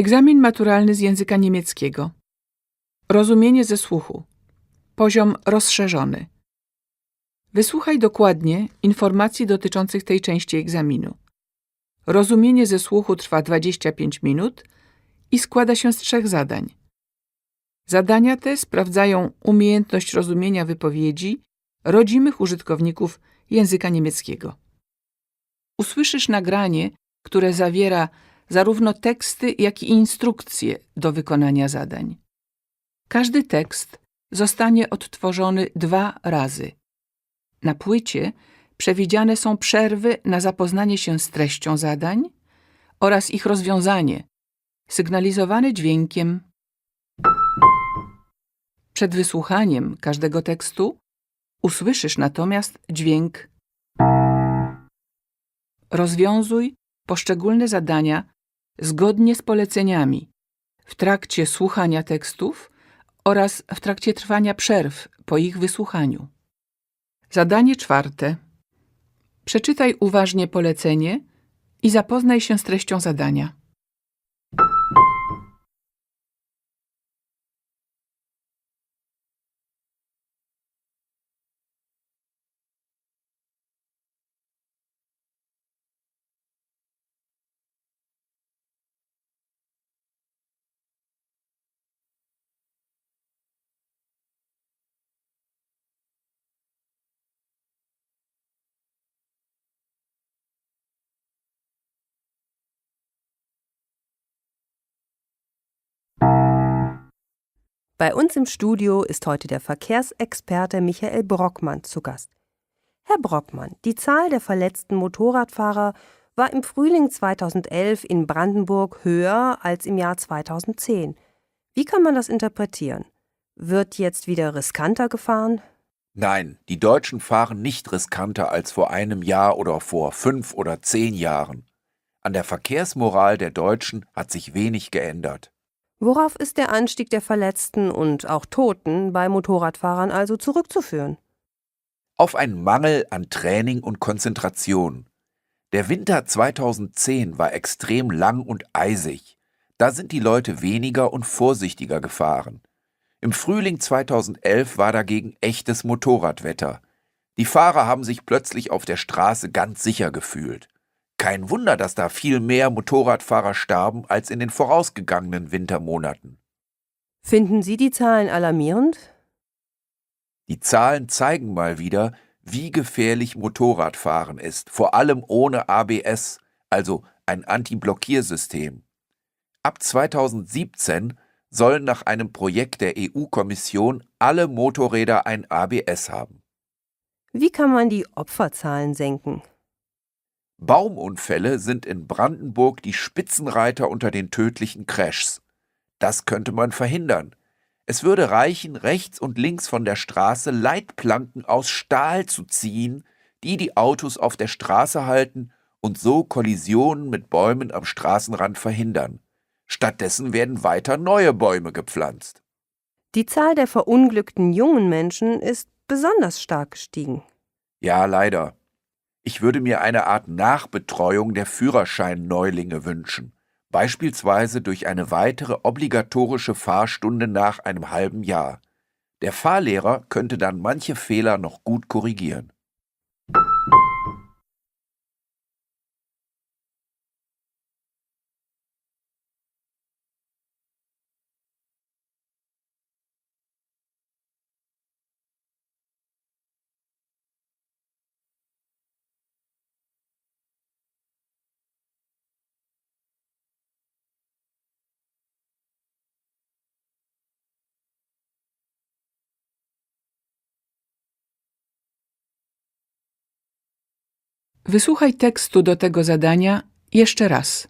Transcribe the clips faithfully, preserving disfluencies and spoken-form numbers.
Egzamin maturalny z języka niemieckiego. Rozumienie ze słuchu. Poziom rozszerzony. Wysłuchaj dokładnie informacji dotyczących tej części egzaminu. Rozumienie ze słuchu trwa dwadzieścia pięć minut i składa się z trzech zadań. Zadania te sprawdzają umiejętność rozumienia wypowiedzi rodzimych użytkowników języka niemieckiego. Usłyszysz nagranie, które zawiera zarówno teksty, jak i instrukcje do wykonania zadań. Każdy tekst zostanie odtworzony dwa razy. Na płycie przewidziane są przerwy na zapoznanie się z treścią zadań oraz ich rozwiązanie, sygnalizowane dźwiękiem. Przed wysłuchaniem każdego tekstu usłyszysz natomiast dźwięk. Rozwiązuj poszczególne zadania zgodnie z poleceniami w trakcie słuchania tekstów oraz w trakcie trwania przerw po ich wysłuchaniu. Zadanie czwarte. Przeczytaj uważnie polecenie i zapoznaj się z treścią zadania. Bei uns im Studio ist heute der Verkehrsexperte Michael Brockmann zu Gast. Herr Brockmann, die Zahl der verletzten Motorradfahrer war im Frühling zweitausendelf in Brandenburg höher als im Jahr zweitausendzehn. Wie kann man das interpretieren? Wird jetzt wieder riskanter gefahren? Nein, die Deutschen fahren nicht riskanter als vor einem Jahr oder vor fünf oder zehn Jahren. An der Verkehrsmoral der Deutschen hat sich wenig geändert. Worauf ist der Anstieg der Verletzten und auch Toten bei Motorradfahrern also zurückzuführen? Auf einen Mangel an Training und Konzentration. Der Winter zweitausendzehn war extrem lang und eisig. Da sind die Leute weniger und vorsichtiger gefahren. Im Frühling zweitausendelf war dagegen echtes Motorradwetter. Die Fahrer haben sich plötzlich auf der Straße ganz sicher gefühlt. Kein Wunder, dass da viel mehr Motorradfahrer starben als in den vorausgegangenen Wintermonaten. Finden Sie die Zahlen alarmierend? Die Zahlen zeigen mal wieder, wie gefährlich Motorradfahren ist, vor allem ohne A B S, also ein Anti-Blockiersystem. Ab zweitausendsiebzehn sollen nach einem Projekt der E U-Kommission alle Motorräder ein A B S haben. Wie kann man die Opferzahlen senken? Baumunfälle sind in Brandenburg die Spitzenreiter unter den tödlichen Crashs. Das könnte man verhindern. Es würde reichen, rechts und links von der Straße Leitplanken aus Stahl zu ziehen, die die Autos auf der Straße halten und so Kollisionen mit Bäumen am Straßenrand verhindern. Stattdessen werden weiter neue Bäume gepflanzt. Die Zahl der verunglückten jungen Menschen ist besonders stark gestiegen. Ja, leider. Ich würde mir eine Art Nachbetreuung der Führerschein-Neulinge wünschen, beispielsweise durch eine weitere obligatorische Fahrstunde nach einem halben Jahr. Der Fahrlehrer könnte dann manche Fehler noch gut korrigieren. Wysłuchaj tekstu do tego zadania jeszcze raz.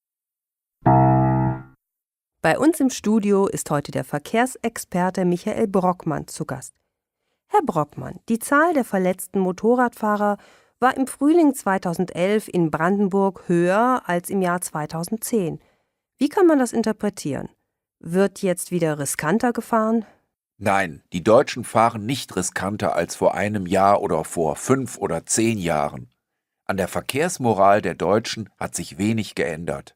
Bei uns im Studio ist heute der Verkehrsexperte Michael Brockmann zu Gast. Herr Brockmann, die Zahl der verletzten Motorradfahrer war im Frühling zweitausendelf in Brandenburg höher als im Jahr zweitausendzehn. Wie kann man das interpretieren? Wird jetzt wieder riskanter gefahren? Nein, die Deutschen fahren nicht riskanter als vor einem Jahr oder vor fünf oder zehn Jahren. An der Verkehrsmoral der Deutschen hat sich wenig geändert.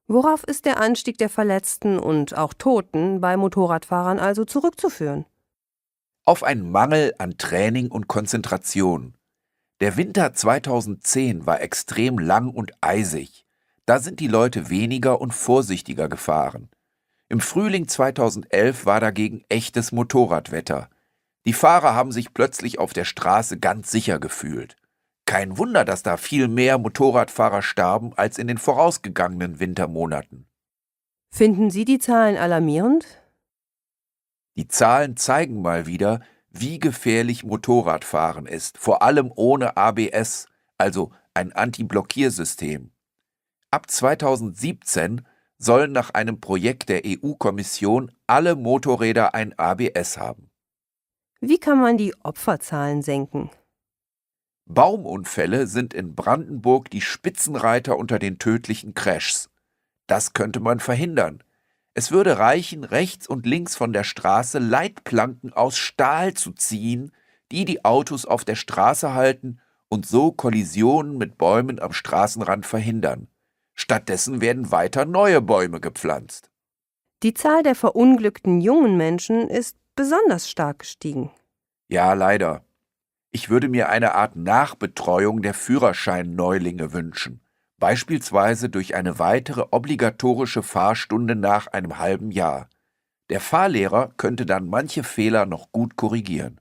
Worauf ist der Anstieg der Verletzten und auch Toten bei Motorradfahrern also zurückzuführen? Auf einen Mangel an Training und Konzentration. Der Winter zweitausendzehn war extrem lang und eisig. Da sind die Leute weniger und vorsichtiger gefahren. Im Frühling zweitausendelf war dagegen echtes Motorradwetter. Die Fahrer haben sich plötzlich auf der Straße ganz sicher gefühlt. Kein Wunder, dass da viel mehr Motorradfahrer starben als in den vorausgegangenen Wintermonaten. Finden Sie die Zahlen alarmierend? Die Zahlen zeigen mal wieder, wie gefährlich Motorradfahren ist, vor allem ohne A B S, also ein Anti-Blockiersystem. Ab zweitausendsiebzehn sollen nach einem Projekt der E U-Kommission alle Motorräder ein A B S haben. Wie kann man die Opferzahlen senken? Baumunfälle sind in Brandenburg die Spitzenreiter unter den tödlichen Crashs. Das könnte man verhindern. Es würde reichen, rechts und links von der Straße Leitplanken aus Stahl zu ziehen, die die Autos auf der Straße halten und so Kollisionen mit Bäumen am Straßenrand verhindern. Stattdessen werden weiter neue Bäume gepflanzt. Die Zahl der verunglückten jungen Menschen ist besonders stark gestiegen. Ja, leider. Ich würde mir eine Art Nachbetreuung der Führerschein-Neulinge wünschen. Beispielsweise durch eine weitere obligatorische Fahrstunde nach einem halben Jahr. Der Fahrlehrer könnte dann manche Fehler noch gut korrigieren.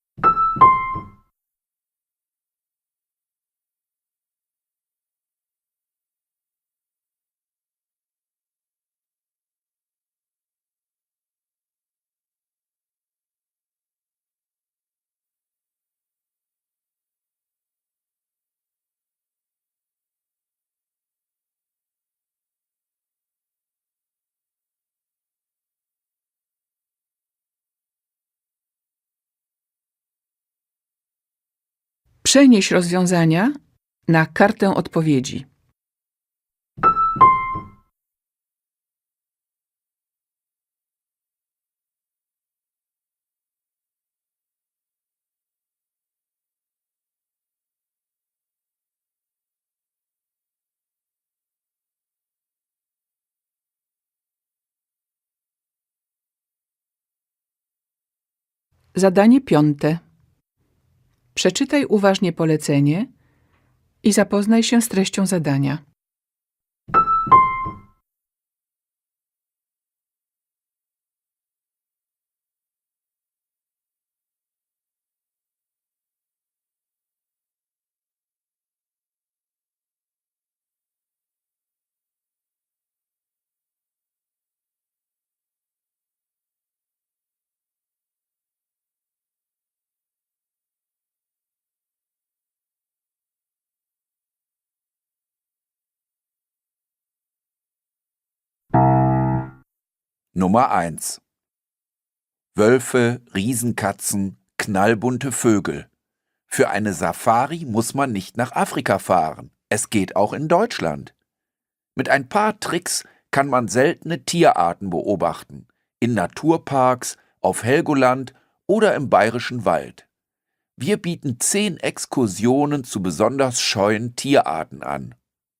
Przenieś rozwiązania na kartę odpowiedzi. Zadanie piąte. Przeczytaj uważnie polecenie i zapoznaj się z treścią zadania. Nummer eins. Wölfe, Riesenkatzen, knallbunte Vögel. Für eine Safari muss man nicht nach Afrika fahren. Es geht auch in Deutschland. Mit ein paar Tricks kann man seltene Tierarten beobachten. In Naturparks, auf Helgoland oder im Bayerischen Wald. Wir bieten zehn Exkursionen zu besonders scheuen Tierarten an.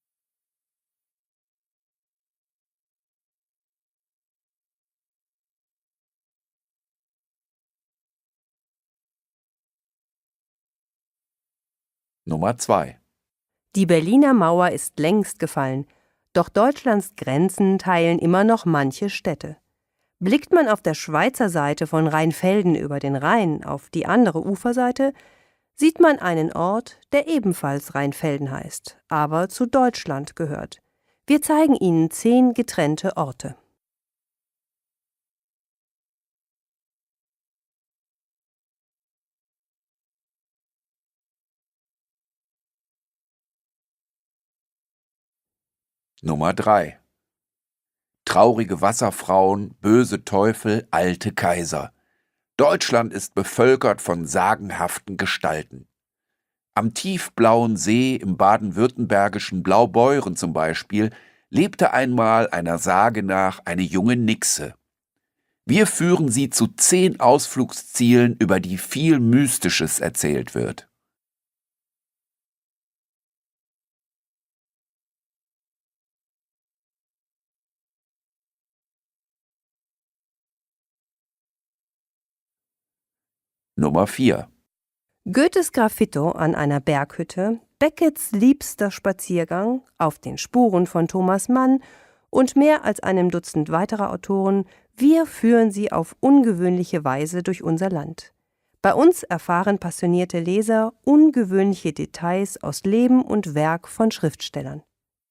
Nummer zwei. Die Berliner Mauer ist längst gefallen, doch Deutschlands Grenzen teilen immer noch manche Städte. Blickt man auf der Schweizer Seite von Rheinfelden über den Rhein auf die andere Uferseite, sieht man einen Ort, der ebenfalls Rheinfelden heißt, aber zu Deutschland gehört. Wir zeigen Ihnen zehn getrennte Orte. Nummer drei. Traurige Wasserfrauen, böse Teufel, alte Kaiser. Deutschland ist bevölkert von sagenhaften Gestalten. Am tiefblauen See im baden-württembergischen Blaubeuren zum Beispiel lebte einmal einer Sage nach eine junge Nixe. Wir führen Sie zu zehn Ausflugszielen, über die viel Mystisches erzählt wird. Nummer vier. Goethes Graffito an einer Berghütte, Beckets liebster Spaziergang, Auf den Spuren von Thomas Mann und mehr als einem Dutzend weiterer Autoren, wir führen sie auf ungewöhnliche Weise durch unser Land. Bei uns erfahren passionierte Leser ungewöhnliche Details aus Leben und Werk von Schriftstellern.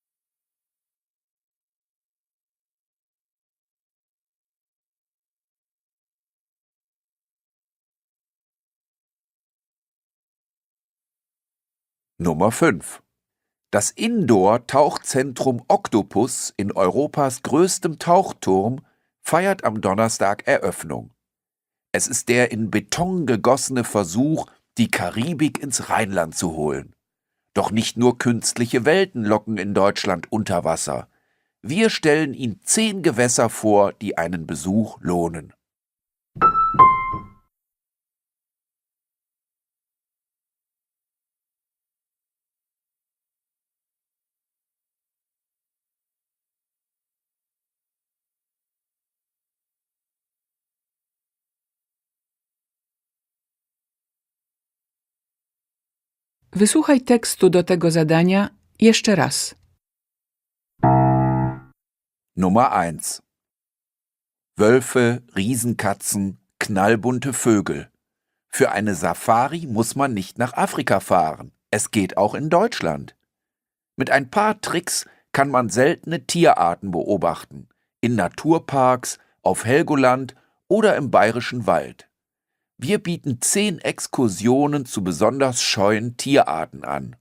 Nummer fünf. Das Indoor-Tauchzentrum Octopus in Europas größtem Tauchturm feiert am Donnerstag Eröffnung. Es ist der in Beton gegossene Versuch, die Karibik ins Rheinland zu holen. Doch nicht nur künstliche Welten locken in Deutschland unter Wasser. Wir stellen Ihnen zehn Gewässer vor, die einen Besuch lohnen. Wysłuchaj tekstu do tego zadania jeszcze raz. Nummer eins. Wölfe, Riesenkatzen, knallbunte Vögel. Für eine Safari muss man nicht nach Afrika fahren. Es geht auch in Deutschland. Mit ein paar Tricks kann man seltene Tierarten beobachten. In Naturparks, auf Helgoland oder im Bayerischen Wald. Wir bieten zehn Exkursionen zu besonders scheuen Tierarten an.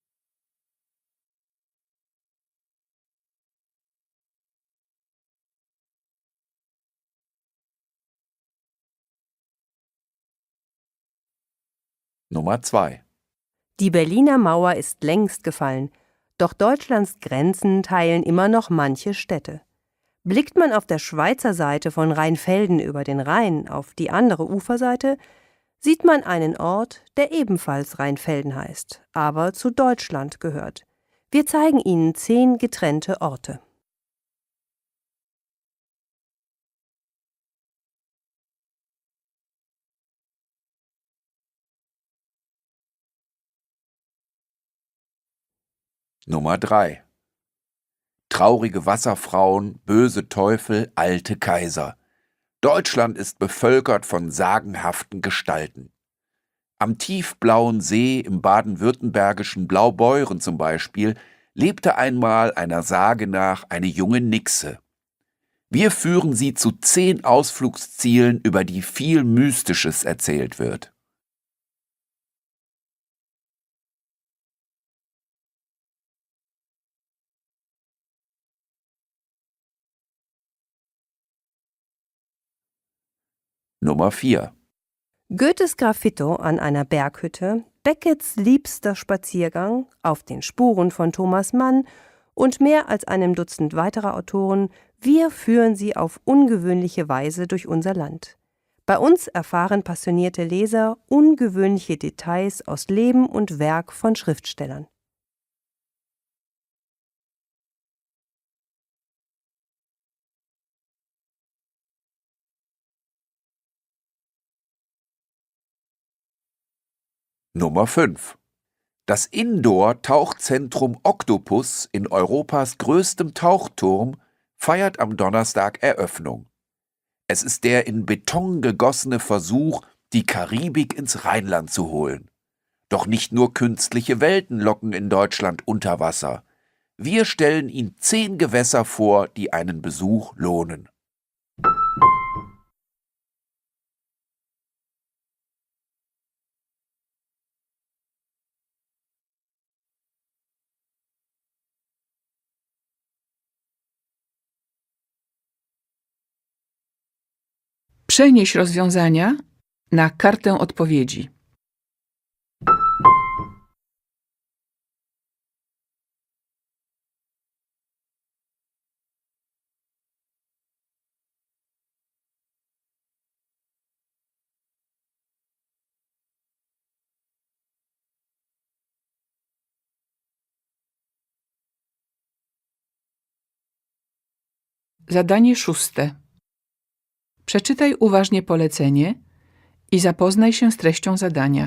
Nummer zwei. Die Berliner Mauer ist längst gefallen, doch Deutschlands Grenzen teilen immer noch manche Städte. Blickt man auf der Schweizer Seite von Rheinfelden über den Rhein auf die andere Uferseite, sieht man einen Ort, der ebenfalls Rheinfelden heißt, aber zu Deutschland gehört. Wir zeigen Ihnen zehn getrennte Orte. Nummer drei. Traurige Wasserfrauen, böse Teufel, alte Kaiser. Deutschland ist bevölkert von sagenhaften Gestalten. Am tiefblauen See im baden-württembergischen Blaubeuren zum Beispiel lebte einmal einer Sage nach eine junge Nixe. Wir führen Sie zu zehn Ausflugszielen, über die viel Mystisches erzählt wird. Nummer vier. Goethes Graffito an einer Berghütte, Beckets liebster Spaziergang, Auf den Spuren von Thomas Mann und mehr als einem Dutzend weiterer Autoren, wir führen sie auf ungewöhnliche Weise durch unser Land. Bei uns erfahren passionierte Leser ungewöhnliche Details aus Leben und Werk von Schriftstellern. Nummer fünf. Das Indoor-Tauchzentrum Octopus in Europas größtem Tauchturm feiert am Donnerstag Eröffnung. Es ist der in Beton gegossene Versuch, die Karibik ins Rheinland zu holen. Doch nicht nur künstliche Welten locken in Deutschland unter Wasser. Wir stellen Ihnen zehn Gewässer vor, die einen Besuch lohnen. Przenieś rozwiązania na kartę odpowiedzi. Zadanie szóste. Przeczytaj uważnie polecenie i zapoznaj się z treścią zadania.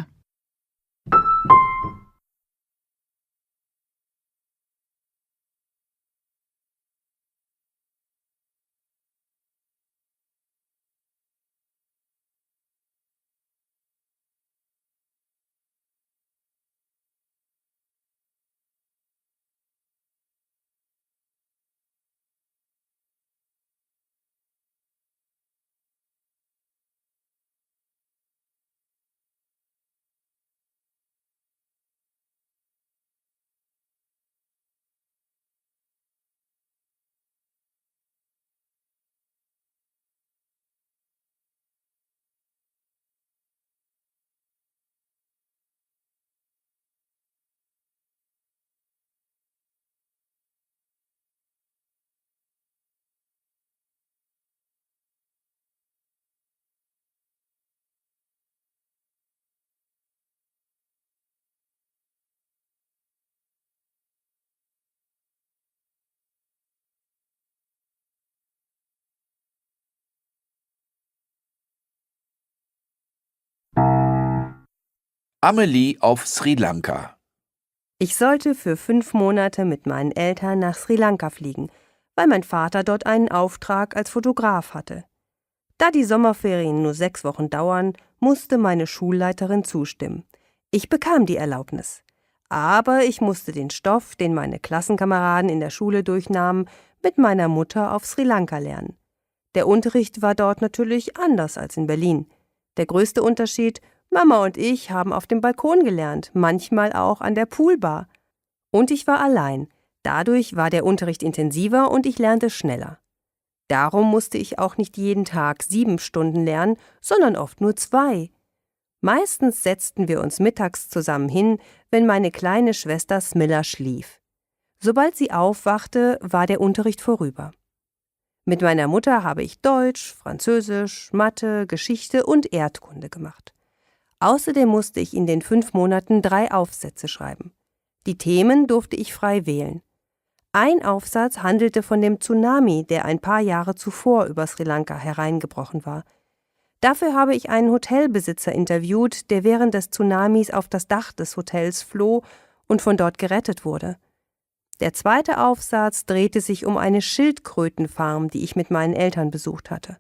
Amelie auf Sri Lanka. Ich sollte für fünf Monate mit meinen Eltern nach Sri Lanka fliegen, weil mein Vater dort einen Auftrag als Fotograf hatte. Da die Sommerferien nur sechs Wochen dauern, musste meine Schulleiterin zustimmen. Ich bekam die Erlaubnis. Aber ich musste den Stoff, den meine Klassenkameraden in der Schule durchnahmen, mit meiner Mutter auf Sri Lanka lernen. Der Unterricht war dort natürlich anders als in Berlin. Der größte Unterschied: Mama und ich haben auf dem Balkon gelernt, manchmal auch an der Poolbar. Und ich war allein. Dadurch war der Unterricht intensiver und ich lernte schneller. Darum musste ich auch nicht jeden Tag sieben Stunden lernen, sondern oft nur zwei. Meistens setzten wir uns mittags zusammen hin, wenn meine kleine Schwester Smilla schlief. Sobald sie aufwachte, war der Unterricht vorüber. Mit meiner Mutter habe ich Deutsch, Französisch, Mathe, Geschichte und Erdkunde gemacht. Außerdem musste ich in den fünf Monaten drei Aufsätze schreiben. Die Themen durfte ich frei wählen. Ein Aufsatz handelte von dem Tsunami, der ein paar Jahre zuvor über Sri Lanka hereingebrochen war. Dafür habe ich einen Hotelbesitzer interviewt, der während des Tsunamis auf das Dach des Hotels floh und von dort gerettet wurde. Der zweite Aufsatz drehte sich um eine Schildkrötenfarm, die ich mit meinen Eltern besucht hatte.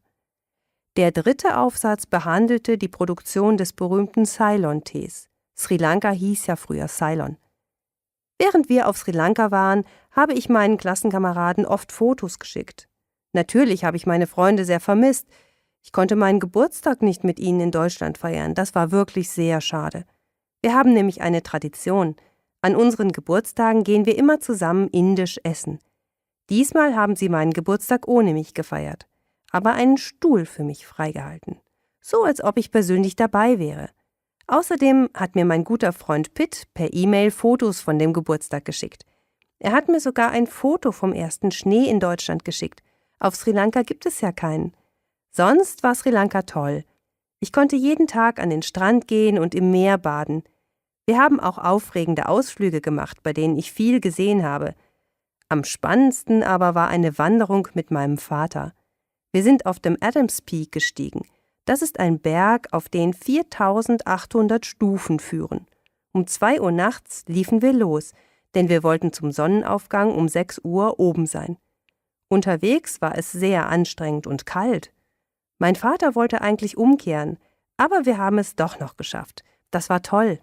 Der dritte Aufsatz behandelte die Produktion des berühmten Ceylon-Tees. Sri Lanka hieß ja früher Ceylon. Während wir auf Sri Lanka waren, habe ich meinen Klassenkameraden oft Fotos geschickt. Natürlich habe ich meine Freunde sehr vermisst. Ich konnte meinen Geburtstag nicht mit ihnen in Deutschland feiern. Das war wirklich sehr schade. Wir haben nämlich eine Tradition. An unseren Geburtstagen gehen wir immer zusammen indisch essen. Diesmal haben sie meinen Geburtstag ohne mich gefeiert, aber einen Stuhl für mich freigehalten. So, als ob ich persönlich dabei wäre. Außerdem hat mir mein guter Freund Pitt per E-Mail Fotos von dem Geburtstag geschickt. Er hat mir sogar ein Foto vom ersten Schnee in Deutschland geschickt. Auf Sri Lanka gibt es ja keinen. Sonst war Sri Lanka toll. Ich konnte jeden Tag an den Strand gehen und im Meer baden. Wir haben auch aufregende Ausflüge gemacht, bei denen ich viel gesehen habe. Am spannendsten aber war eine Wanderung mit meinem Vater. Wir sind auf dem Adams Peak gestiegen. Das ist ein Berg, auf den viertausendachthundert Stufen führen. Um zwei Uhr nachts liefen wir los, denn wir wollten zum Sonnenaufgang um sechs Uhr oben sein. Unterwegs war es sehr anstrengend und kalt. Mein Vater wollte eigentlich umkehren, aber wir haben es doch noch geschafft. Das war toll.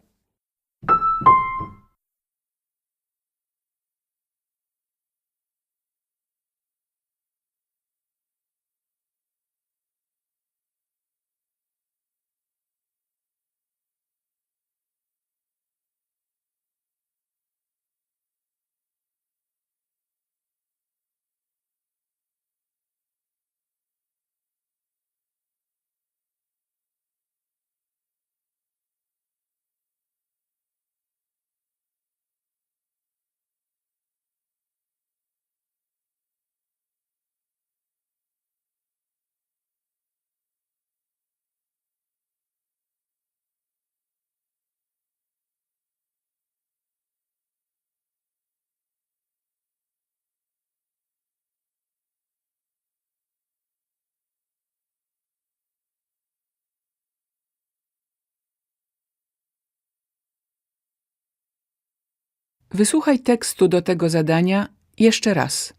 Wysłuchaj tekstu do tego zadania jeszcze raz.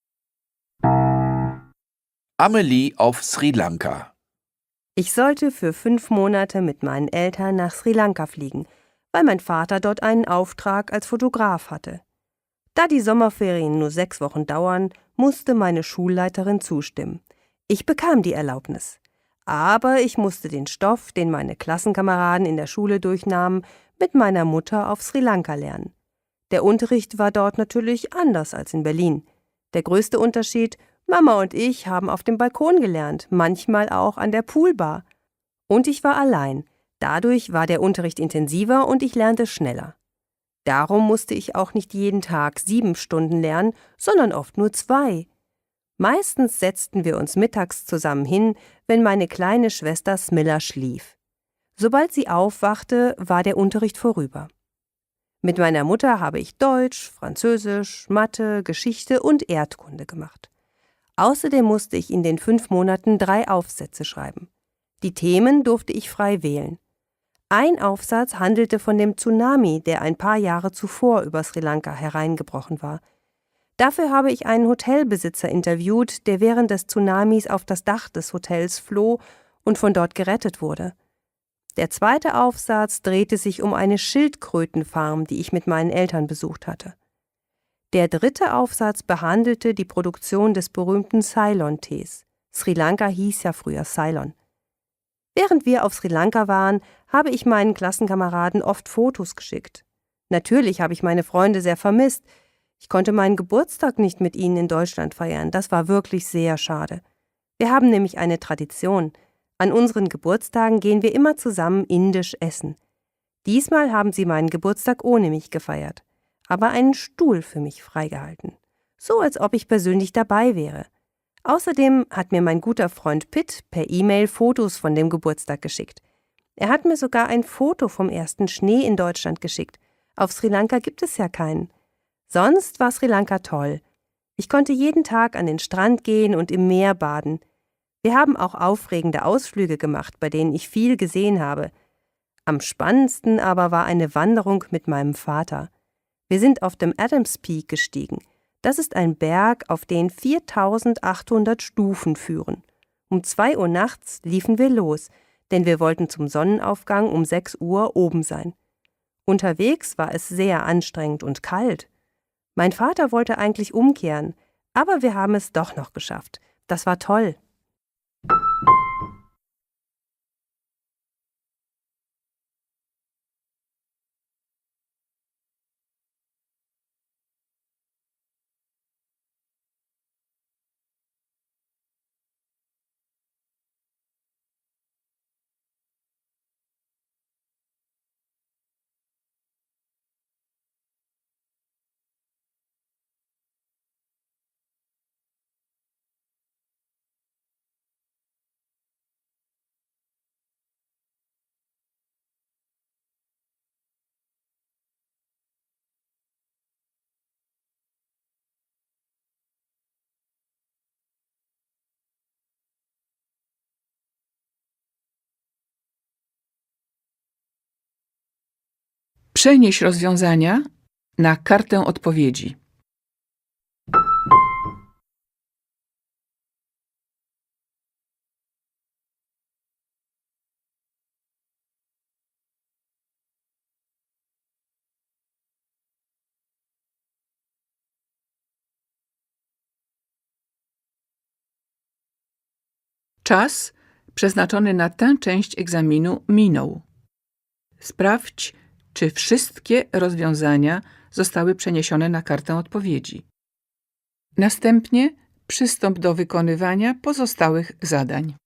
Amelie auf Sri Lanka. Ich sollte für fünf Monate mit meinen Eltern nach Sri Lanka fliegen, weil mein Vater dort einen Auftrag als Fotograf hatte. Da die Sommerferien nur sechs Wochen dauern, musste meine Schulleiterin zustimmen. Ich bekam die Erlaubnis. Aber ich musste den Stoff, den meine Klassenkameraden in der Schule durchnahmen, mit meiner Mutter auf Sri Lanka lernen. Der Unterricht war dort natürlich anders als in Berlin. Der größte Unterschied: Mama und ich haben auf dem Balkon gelernt, manchmal auch an der Poolbar. Und ich war allein. Dadurch war der Unterricht intensiver und ich lernte schneller. Darum musste ich auch nicht jeden Tag sieben Stunden lernen, sondern oft nur zwei. Meistens setzten wir uns mittags zusammen hin, wenn meine kleine Schwester Smilla schlief. Sobald sie aufwachte, war der Unterricht vorüber. Mit meiner Mutter habe ich Deutsch, Französisch, Mathe, Geschichte und Erdkunde gemacht. Außerdem musste ich in den fünf Monaten drei Aufsätze schreiben. Die Themen durfte ich frei wählen. Ein Aufsatz handelte von dem Tsunami, der ein paar Jahre zuvor über Sri Lanka hereingebrochen war. Dafür habe ich einen Hotelbesitzer interviewt, der während des Tsunamis auf das Dach des Hotels floh und von dort gerettet wurde. Der zweite Aufsatz drehte sich um eine Schildkrötenfarm, die ich mit meinen Eltern besucht hatte. Der dritte Aufsatz behandelte die Produktion des berühmten Ceylon-Tees. Sri Lanka hieß ja früher Ceylon. Während wir auf Sri Lanka waren, habe ich meinen Klassenkameraden oft Fotos geschickt. Natürlich habe ich meine Freunde sehr vermisst. Ich konnte meinen Geburtstag nicht mit ihnen in Deutschland feiern. Das war wirklich sehr schade. Wir haben nämlich eine Tradition. An unseren Geburtstagen gehen wir immer zusammen indisch essen. Diesmal haben sie meinen Geburtstag ohne mich gefeiert, aber einen Stuhl für mich freigehalten. So, als ob ich persönlich dabei wäre. Außerdem hat mir mein guter Freund Pitt per E-Mail Fotos von dem Geburtstag geschickt. Er hat mir sogar ein Foto vom ersten Schnee in Deutschland geschickt. Auf Sri Lanka gibt es ja keinen. Sonst war Sri Lanka toll. Ich konnte jeden Tag an den Strand gehen und im Meer baden. Wir haben auch aufregende Ausflüge gemacht, bei denen ich viel gesehen habe. Am spannendsten aber war eine Wanderung mit meinem Vater. Wir sind auf dem Adams Peak gestiegen. Das ist ein Berg, auf den viertausendachthundert Stufen führen. Um zwei Uhr nachts liefen wir los, denn wir wollten zum Sonnenaufgang um sechs Uhr oben sein. Unterwegs war es sehr anstrengend und kalt. Mein Vater wollte eigentlich umkehren, aber wir haben es doch noch geschafft. Das war toll. Przenieś rozwiązania na kartę odpowiedzi. Czas przeznaczony na tę część egzaminu minął. Sprawdź, czy wszystkie rozwiązania zostały przeniesione na kartę odpowiedzi. Następnie przystąp do wykonywania pozostałych zadań.